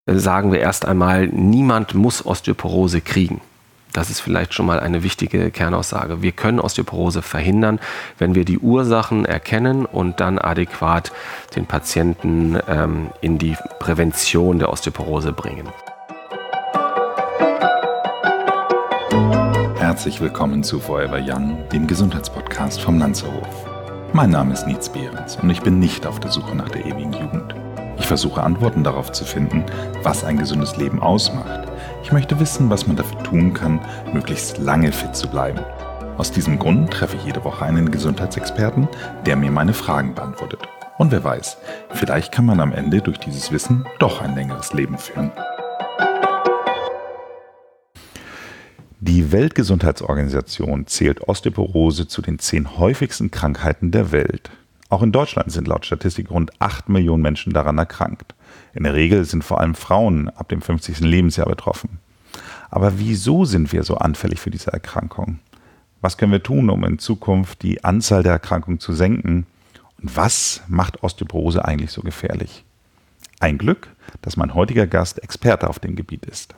sagen wir erst einmal, niemand muss Osteoporose kriegen. Das ist vielleicht schon mal eine wichtige Kernaussage. Wir können Osteoporose verhindern, wenn wir die Ursachen erkennen und dann adäquat den Patienten in die Prävention der Osteoporose bringen. Herzlich willkommen zu Forever Young, dem Gesundheitspodcast vom Lanzerhof. Mein Name ist Nietz Behrens und ich bin nicht auf der Suche nach der ewigen Jugend. Ich versuche Antworten darauf zu finden, was ein gesundes Leben ausmacht. Ich möchte wissen, was man dafür tun kann, möglichst lange fit zu bleiben. Aus diesem Grund treffe ich jede Woche einen Gesundheitsexperten, der mir meine Fragen beantwortet. Und wer weiß, vielleicht kann man am Ende durch dieses Wissen doch ein längeres Leben führen. Die Weltgesundheitsorganisation zählt Osteoporose zu den 10 häufigsten Krankheiten der Welt. Auch in Deutschland sind laut Statistik rund 8 Millionen Menschen daran erkrankt. In der Regel sind vor allem Frauen ab dem 50. Lebensjahr betroffen. Aber wieso sind wir so anfällig für diese Erkrankung? Was können wir tun, um in Zukunft die Anzahl der Erkrankungen zu senken? Und was macht Osteoporose eigentlich so gefährlich? Ein Glück, dass mein heutiger Gast Experte auf dem Gebiet ist.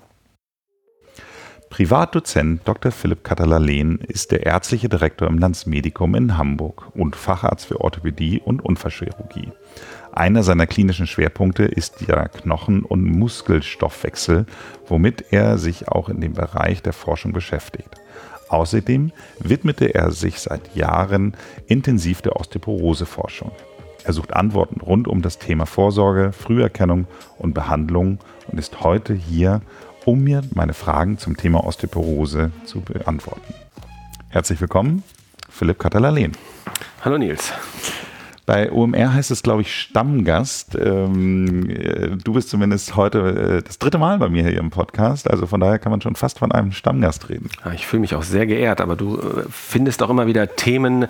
Privatdozent Dr. Philipp Katalala-Lehn ist der ärztliche Direktor im Landsmedikum in Hamburg und Facharzt für Orthopädie und Unfallchirurgie. Einer seiner klinischen Schwerpunkte ist der Knochen- und Muskelstoffwechsel, womit er sich auch in dem Bereich der Forschung beschäftigt. Außerdem widmete er sich seit Jahren intensiv der Osteoporoseforschung. Er sucht Antworten rund um das Thema Vorsorge, Früherkennung und Behandlung und ist heute hier, um mir meine Fragen zum Thema Osteoporose zu beantworten. Herzlich willkommen, Philipp Katalala-Lehn. Hallo Nils. Bei OMR heißt es, glaube ich, Stammgast. Du bist zumindest heute das 3. Mal bei mir hier im Podcast. Also von daher kann man schon fast von einem Stammgast reden. Ja, ich fühle mich auch sehr geehrt, aber du findest auch immer wieder Themen,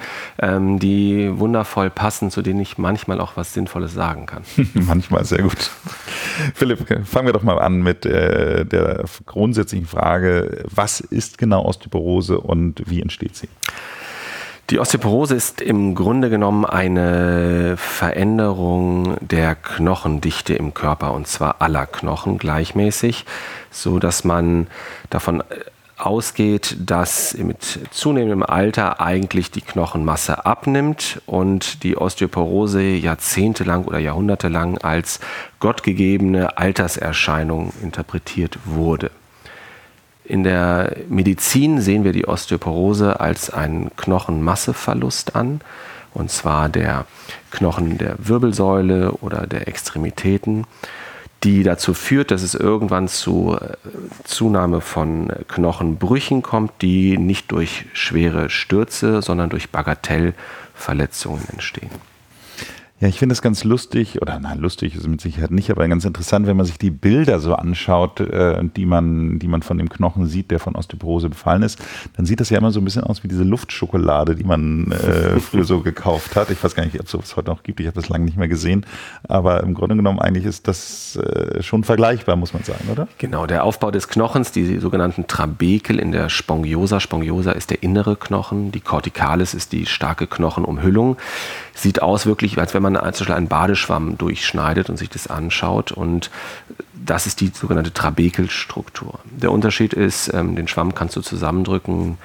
die wundervoll passen, zu denen ich manchmal auch was Sinnvolles sagen kann. Manchmal, sehr gut. Philipp, fangen wir doch mal an mit der grundsätzlichen Frage, was ist genau Osteoporose und wie entsteht sie? Die Osteoporose ist im Grunde genommen eine Veränderung der Knochendichte im Körper, und zwar aller Knochen gleichmäßig, so dass man davon ausgeht, dass mit zunehmendem Alter eigentlich die Knochenmasse abnimmt und die Osteoporose jahrzehntelang oder jahrhundertelang als gottgegebene Alterserscheinung interpretiert wurde. In der Medizin sehen wir die Osteoporose als einen Knochenmasseverlust an, und zwar der Knochen der Wirbelsäule oder der Extremitäten, die dazu führt, dass es irgendwann zu Zunahme von Knochenbrüchen kommt, die nicht durch schwere Stürze, sondern durch Bagatellverletzungen entstehen. Ja, ich finde es ganz lustig, oder nein, lustig ist es mit Sicherheit nicht, aber ganz interessant, wenn man sich die Bilder so anschaut, die man von dem Knochen sieht, der von Osteoporose befallen ist, dann sieht das ja immer so ein bisschen aus wie diese Luftschokolade, die man früher so gekauft hat. Ich weiß gar nicht, ob es sowas heute noch gibt, ich habe das lange nicht mehr gesehen, aber im Grunde genommen eigentlich ist das schon vergleichbar, muss man sagen, oder? Genau, der Aufbau des Knochens, die sogenannten Trabekel in der Spongiosa. Spongiosa ist der innere Knochen, die Corticalis ist die starke Knochenumhüllung. Sieht aus wirklich, als wenn man zum Beispiel einen Badeschwamm durchschneidet und sich das anschaut, und das ist die sogenannte Trabekelstruktur. Der Unterschied ist, den Schwamm kannst du zusammendrücken,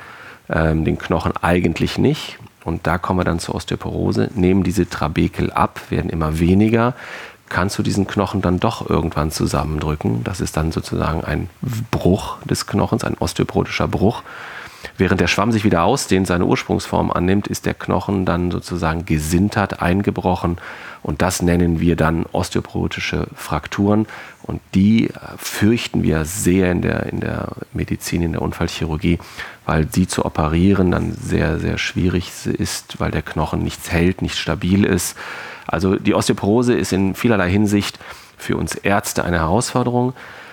den Knochen eigentlich nicht, und da kommen wir dann zur Osteoporose. Nehmen diese Trabekel ab, werden immer weniger, kannst du diesen Knochen dann doch irgendwann zusammendrücken. Das ist dann sozusagen ein Bruch des Knochens, ein osteoporotischer Bruch. Während der Schwamm sich wieder ausdehnt, seine Ursprungsform annimmt, ist der Knochen dann sozusagen gesintert, eingebrochen, und das nennen wir dann osteoporotische Frakturen, und die fürchten wir sehr in der Medizin, in der Unfallchirurgie, weil sie zu operieren dann sehr, sehr schwierig ist, weil der Knochen nichts hält, nicht stabil ist. Also die Osteoporose ist in vielerlei Hinsicht für uns Ärzte eine Herausforderung,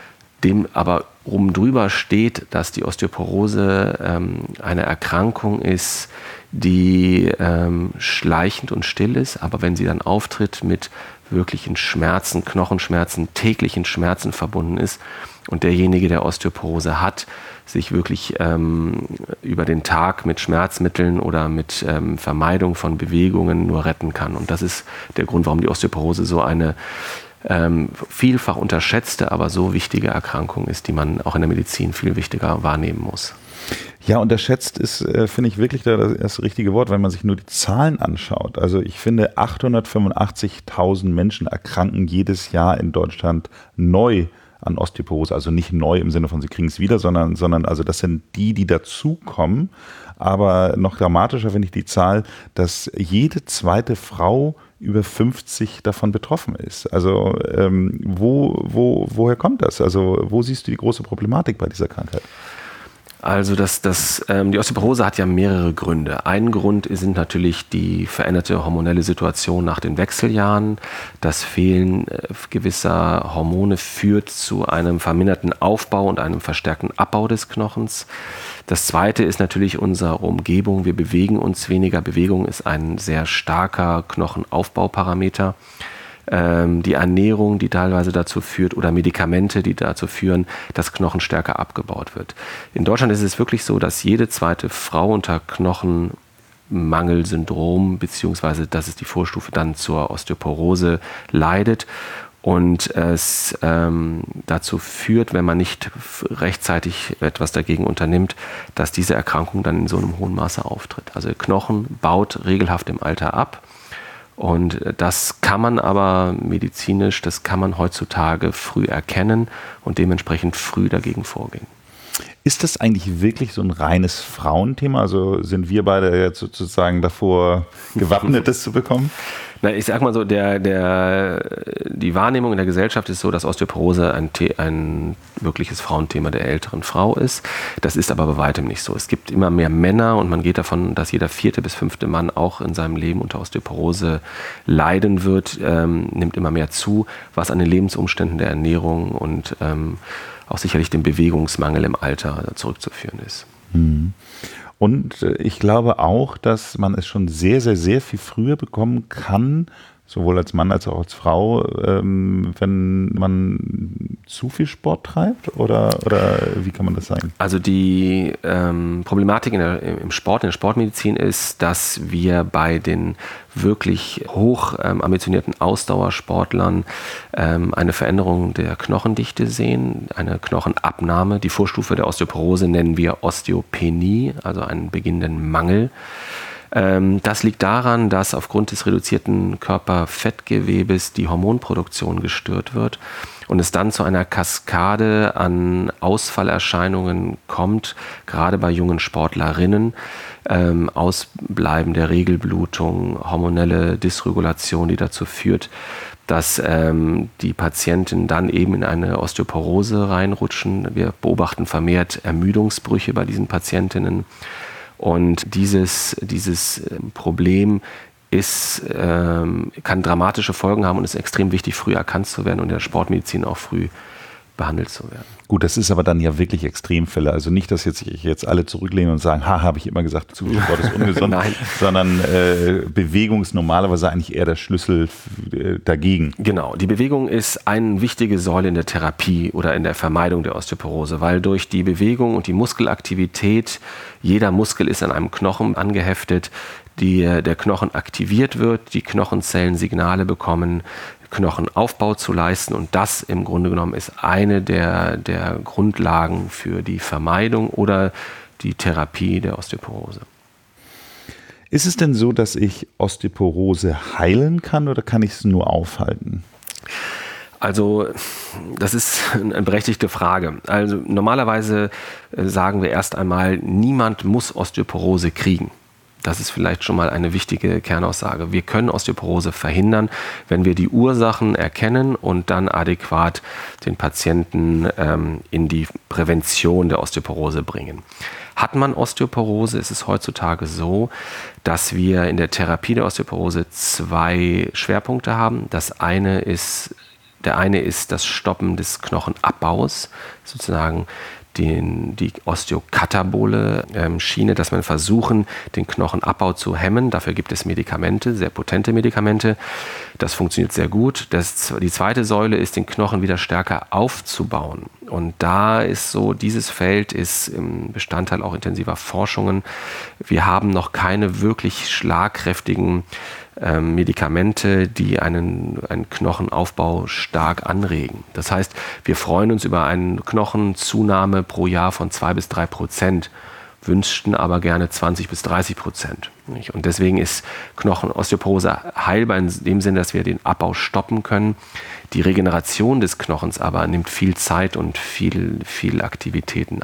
dem aber oben drüber steht, dass die Osteoporose eine Erkrankung ist, die schleichend und still ist, aber wenn sie dann auftritt, mit wirklichen Schmerzen, Knochenschmerzen, täglichen Schmerzen verbunden ist, und derjenige, der Osteoporose hat, sich wirklich über den Tag mit Schmerzmitteln oder mit Vermeidung von Bewegungen nur retten kann. Und das ist der Grund, warum die Osteoporose so eine vielfach unterschätzte, aber so wichtige Erkrankung ist, die man auch in der Medizin viel wichtiger wahrnehmen muss. Ja, unterschätzt ist, finde ich, wirklich das richtige Wort, wenn man sich nur die Zahlen anschaut. Also ich finde, 885.000 Menschen erkranken jedes Jahr in Deutschland neu an Osteoporose. Also nicht neu im Sinne von, sie kriegen es wieder, sondern also das sind die dazukommen. Aber noch dramatischer finde ich die Zahl, dass jede zweite Frau über 50 davon betroffen ist. Also woher kommt das? Also wo siehst du die große Problematik bei dieser Krankheit? Also die Osteoporose hat ja mehrere Gründe. Ein Grund sind natürlich die veränderte hormonelle Situation nach den Wechseljahren. Das Fehlen gewisser Hormone führt zu einem verminderten Aufbau und einem verstärkten Abbau des Knochens. Das Zweite ist natürlich unsere Umgebung. Wir bewegen uns weniger. Bewegung ist ein sehr starker Knochenaufbauparameter. Die Ernährung, die teilweise dazu führt, oder Medikamente, die dazu führen, dass Knochen stärker abgebaut wird. In Deutschland ist es wirklich so, dass jede zweite Frau unter Knochenmangelsyndrom, beziehungsweise das ist die Vorstufe dann zur Osteoporose, leidet. Und es dazu führt, wenn man nicht rechtzeitig etwas dagegen unternimmt, dass diese Erkrankung dann in so einem hohen Maße auftritt. Also Knochen baut regelhaft im Alter ab. Und das kann man aber medizinisch, das kann man heutzutage früh erkennen und dementsprechend früh dagegen vorgehen. Ist das eigentlich wirklich so ein reines Frauenthema? Also sind wir beide jetzt sozusagen davor gewappnet, das zu bekommen? Na, ich sag mal so, die Wahrnehmung in der Gesellschaft ist so, dass Osteoporose ein wirkliches Frauenthema der älteren Frau ist. Das ist aber bei weitem nicht so. Es gibt immer mehr Männer und man geht davon, dass jeder 4. bis 5. Mann auch in seinem Leben unter Osteoporose leiden wird, nimmt immer mehr zu, was an den Lebensumständen der Ernährung und auch sicherlich dem Bewegungsmangel im Alter zurückzuführen ist. Und ich glaube auch, dass man es schon sehr, sehr, sehr viel früher bekommen kann, sowohl als Mann als auch als Frau, wenn man zu viel Sport treibt? Oder wie kann man das sagen? Also die Problematik im Sport, in der Sportmedizin ist, dass wir bei den wirklich hoch ambitionierten Ausdauersportlern eine Veränderung der Knochendichte sehen, eine Knochenabnahme. Die Vorstufe der Osteoporose nennen wir Osteopenie, also einen beginnenden Mangel. Das liegt daran, dass aufgrund des reduzierten Körperfettgewebes die Hormonproduktion gestört wird und es dann zu einer Kaskade an Ausfallerscheinungen kommt, gerade bei jungen Sportlerinnen. Ausbleiben der Regelblutung, hormonelle Dysregulation, die dazu führt, dass die Patienten dann eben in eine Osteoporose reinrutschen. Wir beobachten vermehrt Ermüdungsbrüche bei diesen Patientinnen. Und dieses Problem kann dramatische Folgen haben und ist extrem wichtig, früh erkannt zu werden und in der Sportmedizin auch früh behandelt zu werden. Gut, das ist aber dann ja wirklich Extremfälle. Also nicht, dass jetzt alle zurücklehnen und sagen, habe ich immer gesagt, zu viel Sport ist ungesund, Nein. Sondern Bewegung ist normalerweise eigentlich eher der Schlüssel dagegen. Genau, die Bewegung ist eine wichtige Säule in der Therapie oder in der Vermeidung der Osteoporose, weil durch die Bewegung und die Muskelaktivität, jeder Muskel ist an einem Knochen angeheftet, der Knochen aktiviert wird, die Knochenzellen Signale bekommen, Knochenaufbau zu leisten, und das im Grunde genommen ist eine der Grundlagen für die Vermeidung oder die Therapie der Osteoporose. Ist es denn so, dass ich Osteoporose heilen kann oder kann ich es nur aufhalten? Also das ist eine berechtigte Frage. Also normalerweise sagen wir erst einmal, niemand muss Osteoporose kriegen. Das ist vielleicht schon mal eine wichtige Kernaussage. Wir können Osteoporose verhindern, wenn wir die Ursachen erkennen und dann adäquat den Patienten in die Prävention der Osteoporose bringen. Hat man Osteoporose, ist es heutzutage so, dass wir in der Therapie der Osteoporose 2 Schwerpunkte haben. Der eine ist das Stoppen des Knochenabbaus, sozusagen die Osteokatabole Schiene, dass wir versuchen, den Knochenabbau zu hemmen. Dafür gibt es Medikamente, sehr potente Medikamente. Das funktioniert sehr gut. Die zweite Säule ist, den Knochen wieder stärker aufzubauen. Und da ist so, dieses Feld ist Bestandteil auch intensiver Forschungen. Wir haben noch keine wirklich schlagkräftigen Medikamente, die einen Knochenaufbau stark anregen. Das heißt, wir freuen uns über eine Knochenzunahme pro Jahr von 2-3%, wünschten aber gerne 20-30%. Und deswegen ist Knochenosteoporose heilbar in dem Sinne, dass wir den Abbau stoppen können. Die Regeneration des Knochens aber nimmt viel Zeit und viel Aktivitäten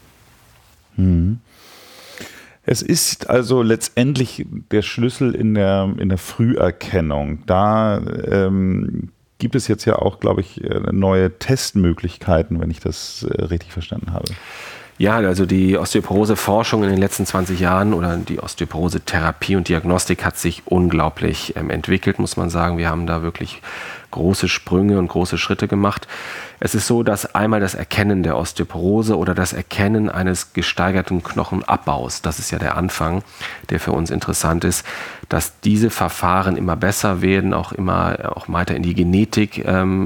ein. Es ist also letztendlich der Schlüssel in der Früherkennung. Da gibt es jetzt ja auch, glaube ich, neue Testmöglichkeiten, wenn ich das richtig verstanden habe. Ja, also die Osteoporose-Forschung in den letzten 20 Jahren oder die Osteoporose-Therapie und Diagnostik hat sich unglaublich entwickelt, muss man sagen. Wir haben da wirklich große Sprünge und große Schritte gemacht. Es ist so, dass einmal das Erkennen der Osteoporose oder das Erkennen eines gesteigerten Knochenabbaus, das ist ja der Anfang, der für uns interessant ist, dass diese Verfahren immer besser werden, auch weiter in die Genetik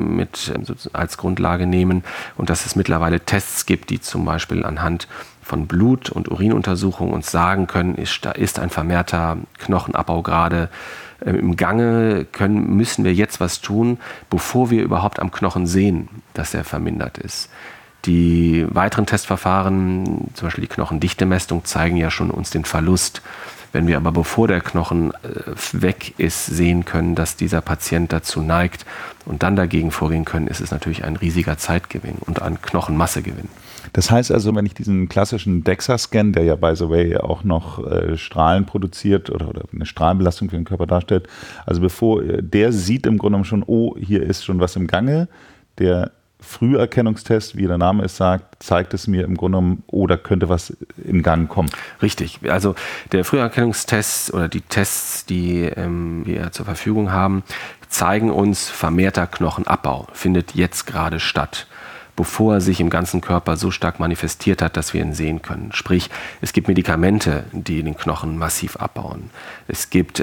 als Grundlage nehmen und dass es mittlerweile Tests gibt, die zum Beispiel anhand von Blut- und Urinuntersuchungen uns sagen können, ist ein vermehrter Knochenabbau gerade im Gange, müssen wir jetzt was tun, bevor wir überhaupt am Knochen sehen, dass er vermindert ist. Die weiteren Testverfahren, zum Beispiel die Knochendichtemessung, zeigen ja schon uns den Verlust. Wenn wir aber, bevor der Knochen weg ist, sehen können, dass dieser Patient dazu neigt und dann dagegen vorgehen können, ist es natürlich ein riesiger Zeitgewinn und ein Knochenmassegewinn. Das heißt also, wenn ich diesen klassischen DEXA-Scan, der ja by the way auch noch Strahlen produziert oder eine Strahlenbelastung für den Körper darstellt, also der sieht im Grunde genommen schon, oh, hier ist schon was im Gange. Der Früherkennungstest, wie der Name es sagt, zeigt es mir im Grunde genommen, oh, da könnte was in Gang kommen. Richtig. Also der Früherkennungstest oder die Tests, die wir zur Verfügung haben, zeigen uns, vermehrter Knochenabbau findet jetzt gerade statt, bevor er sich im ganzen Körper so stark manifestiert hat, dass wir ihn sehen können. Sprich, es gibt Medikamente, die den Knochen massiv abbauen. Es gibt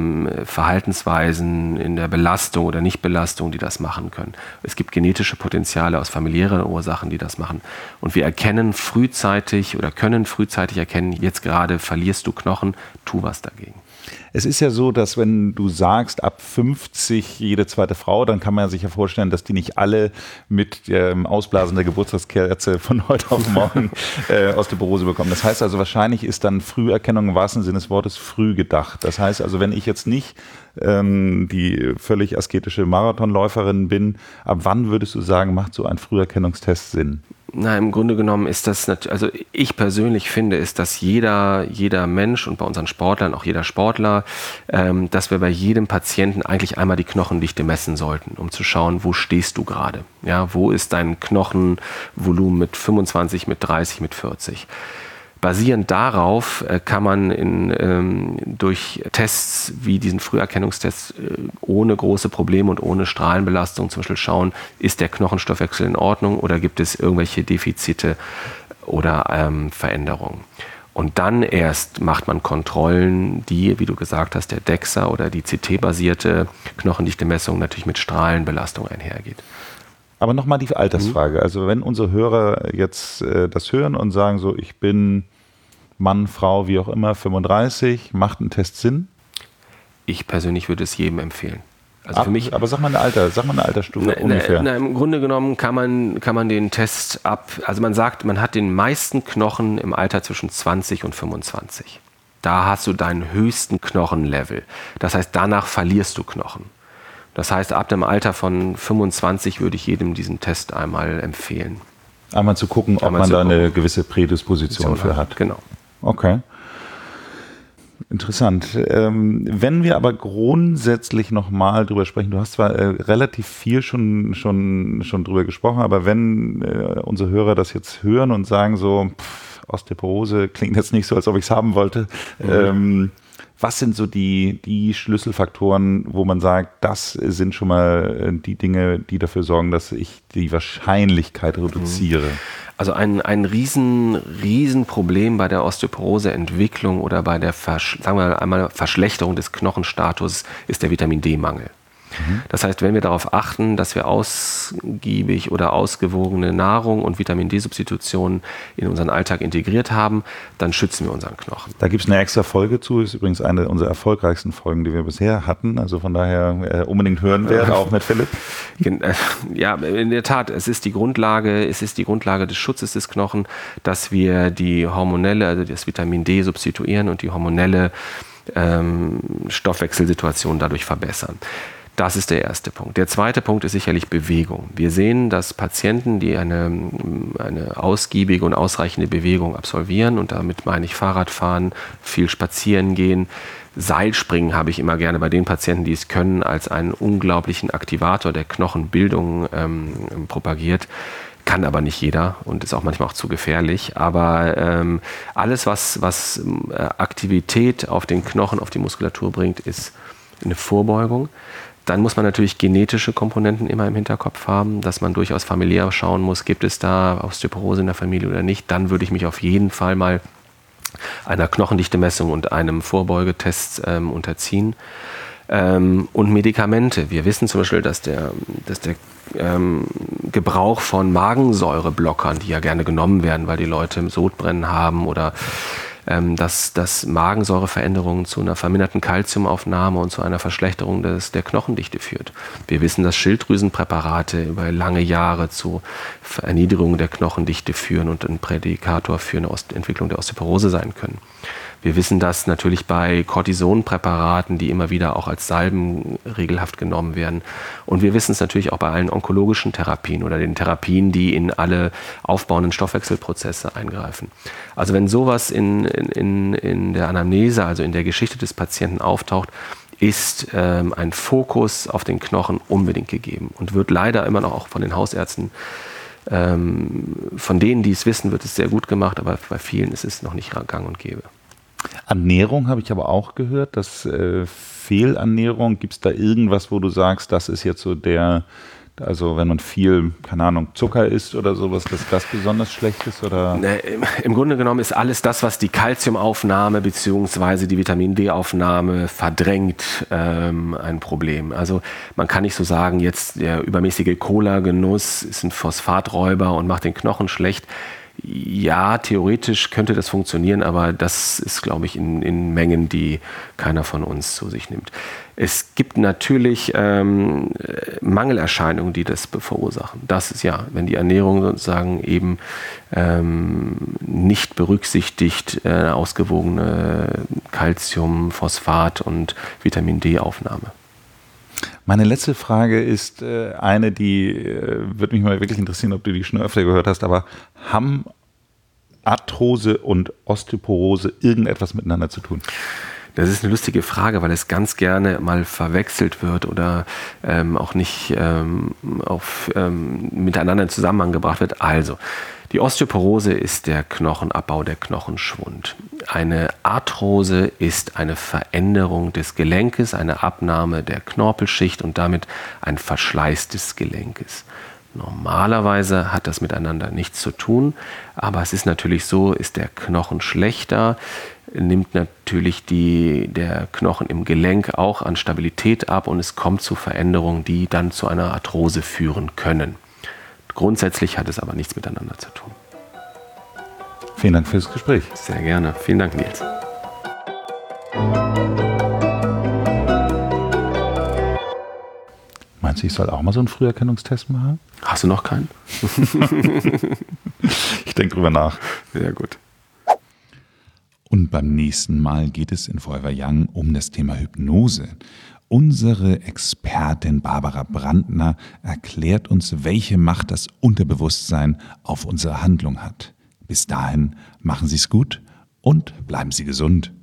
Verhaltensweisen in der Belastung oder Nichtbelastung, die das machen können. Es gibt genetische Potenziale aus familiären Ursachen, die das machen. Und wir können frühzeitig erkennen, jetzt gerade verlierst du Knochen, tu was dagegen. Es ist ja so, dass wenn du sagst, ab 50 jede zweite Frau, dann kann man sich ja vorstellen, dass die nicht alle mit dem Ausblasen der Geburtstagskerze von heute auf morgen Osteoporose bekommen. Das heißt also, wahrscheinlich ist dann Früherkennung im wahrsten Sinne des Wortes früh gedacht. Das heißt also, wenn ich jetzt nicht die völlig asketische Marathonläuferin bin, ab wann würdest du sagen, macht so ein Früherkennungstest Sinn? Na, im Grunde genommen ist das, also ich persönlich finde, ist, dass jeder Mensch und bei unseren Sportlern, auch jeder Sportler, dass wir bei jedem Patienten eigentlich einmal die Knochendichte messen sollten, um zu schauen, wo stehst du gerade? Ja, wo ist dein Knochenvolumen mit 25, mit 30, mit 40? Basierend darauf kann man durch Tests wie diesen Früherkennungstest ohne große Probleme und ohne Strahlenbelastung zum Beispiel schauen, ist der Knochenstoffwechsel in Ordnung oder gibt es irgendwelche Defizite oder Veränderungen. Und dann erst macht man Kontrollen, die, wie du gesagt hast, der DEXA oder die CT-basierte Knochendichtemessung natürlich mit Strahlenbelastung einhergeht. Aber nochmal die Altersfrage. Also wenn unsere Hörer jetzt das hören und sagen so, ich bin Mann, Frau, wie auch immer, 35, macht ein Test Sinn? Ich persönlich würde es jedem empfehlen. Also für mich, aber sag mal eine Altersstufe ungefähr. Im Grunde genommen kann man den Test also man sagt, man hat den meisten Knochen im Alter zwischen 20 und 25. Da hast du deinen höchsten Knochenlevel. Das heißt, danach verlierst du Knochen. Das heißt, ab dem Alter von 25 würde ich jedem diesen Test einmal empfehlen. Einmal zu gucken, ob man da eine gewisse Prädisposition für hat. Genau. Okay. Interessant. Wenn wir aber grundsätzlich nochmal drüber sprechen, du hast zwar relativ viel schon drüber gesprochen, aber wenn unsere Hörer das jetzt hören und sagen so, Osteoporose klingt jetzt nicht so, als ob ich es haben wollte, Was sind so die Schlüsselfaktoren, wo man sagt, das sind schon mal die Dinge, die dafür sorgen, dass ich die Wahrscheinlichkeit reduziere? Also ein Riesenproblem bei der Osteoporoseentwicklung oder bei der sagen wir einmal Verschlechterung des Knochenstatus ist der Vitamin-D-Mangel. Das heißt, wenn wir darauf achten, dass wir ausgiebig oder ausgewogene Nahrung und Vitamin-D-Substitutionen in unseren Alltag integriert haben, dann schützen wir unseren Knochen. Da gibt es eine extra Folge zu, ist übrigens eine unserer erfolgreichsten Folgen, die wir bisher hatten, also von daher unbedingt hören werden, auch mit Philipp. Ja, in der Tat, es ist die Grundlage des Schutzes des Knochen, dass wir die hormonelle, also das Vitamin-D substituieren und die hormonelle Stoffwechselsituation dadurch verbessern. Das ist der erste Punkt. Der zweite Punkt ist sicherlich Bewegung. Wir sehen, dass Patienten, die eine ausgiebige und ausreichende Bewegung absolvieren, und damit meine ich Fahrradfahren, viel spazieren gehen, Seilspringen habe ich immer gerne bei den Patienten, die es können, als einen unglaublichen Aktivator der Knochenbildung propagiert. Kann aber nicht jeder und ist auch manchmal auch zu gefährlich. Aber alles, was Aktivität auf den Knochen, auf die Muskulatur bringt, ist eine Vorbeugung. Dann muss man natürlich genetische Komponenten immer im Hinterkopf haben, dass man durchaus familiär schauen muss, gibt es da Osteoporose in der Familie oder nicht. Dann würde ich mich auf jeden Fall mal einer Knochendichtemessung und einem Vorbeugetest unterziehen. Und Medikamente. Wir wissen zum Beispiel, dass der Gebrauch von Magensäureblockern, die ja gerne genommen werden, weil die Leute Sodbrennen haben oder dass Magensäureveränderungen zu einer verminderten Kalziumaufnahme und zu einer Verschlechterung der Knochendichte führt. Wir wissen, dass Schilddrüsenpräparate über lange Jahre zu Erniedrigung der Knochendichte führen und ein Prädikator für eine Entwicklung der Osteoporose sein können. Wir wissen das natürlich bei Cortisonpräparaten, die immer wieder auch als Salben regelhaft genommen werden. Und wir wissen es natürlich auch bei allen onkologischen Therapien oder den Therapien, die in alle aufbauenden Stoffwechselprozesse eingreifen. Also wenn sowas in der Anamnese, also in der Geschichte des Patienten auftaucht, ist ein Fokus auf den Knochen unbedingt gegeben und wird leider immer noch auch von den Hausärzten, von denen, die es wissen, wird es sehr gut gemacht, aber bei vielen ist es noch nicht gang und gäbe. Ernährung habe ich aber auch gehört, dass Fehlernährung, gibt es da irgendwas, wo du sagst, das ist jetzt so also wenn man viel, keine Ahnung, Zucker isst oder sowas, dass das besonders schlecht ist? Oder? Im Grunde genommen ist alles das, was die Kalziumaufnahme bzw. die Vitamin-D-Aufnahme verdrängt, ein Problem. Also man kann nicht so sagen, jetzt der übermäßige Cola-Genuss ist ein Phosphaträuber und macht den Knochen schlecht. Ja, theoretisch könnte das funktionieren, aber das ist, glaube ich, in Mengen, die keiner von uns zu sich nimmt. Es gibt natürlich Mangelerscheinungen, die das verursachen. Das ist ja, wenn die Ernährung sozusagen eben nicht berücksichtigt, ausgewogene Calcium, Phosphat und Vitamin-D-Aufnahme. Meine letzte Frage ist eine, die würde mich mal wirklich interessieren, ob du die schon öfter gehört hast, aber haben Arthrose und Osteoporose irgendetwas miteinander zu tun? Das ist eine lustige Frage, weil es ganz gerne mal verwechselt wird oder auch nicht miteinander in Zusammenhang gebracht wird. Also, die Osteoporose ist der Knochenabbau, der Knochenschwund. Eine Arthrose ist eine Veränderung des Gelenkes, eine Abnahme der Knorpelschicht und damit ein Verschleiß des Gelenkes. Normalerweise hat das miteinander nichts zu tun, aber es ist natürlich so, ist der Knochen schlechter, nimmt natürlich der Knochen im Gelenk auch an Stabilität ab und es kommt zu Veränderungen, die dann zu einer Arthrose führen können. Grundsätzlich hat es aber nichts miteinander zu tun. Vielen Dank fürs Gespräch. Sehr gerne. Vielen Dank, Nils. Meinst du, ich soll auch mal so einen Früherkennungstest machen? Hast du noch keinen? Ich denke drüber nach. Sehr gut. Und beim nächsten Mal geht es in Forever Young um das Thema Hypnose. Unsere Expertin Barbara Brandner erklärt uns, welche Macht das Unterbewusstsein auf unsere Handlung hat. Bis dahin machen Sie es gut und bleiben Sie gesund.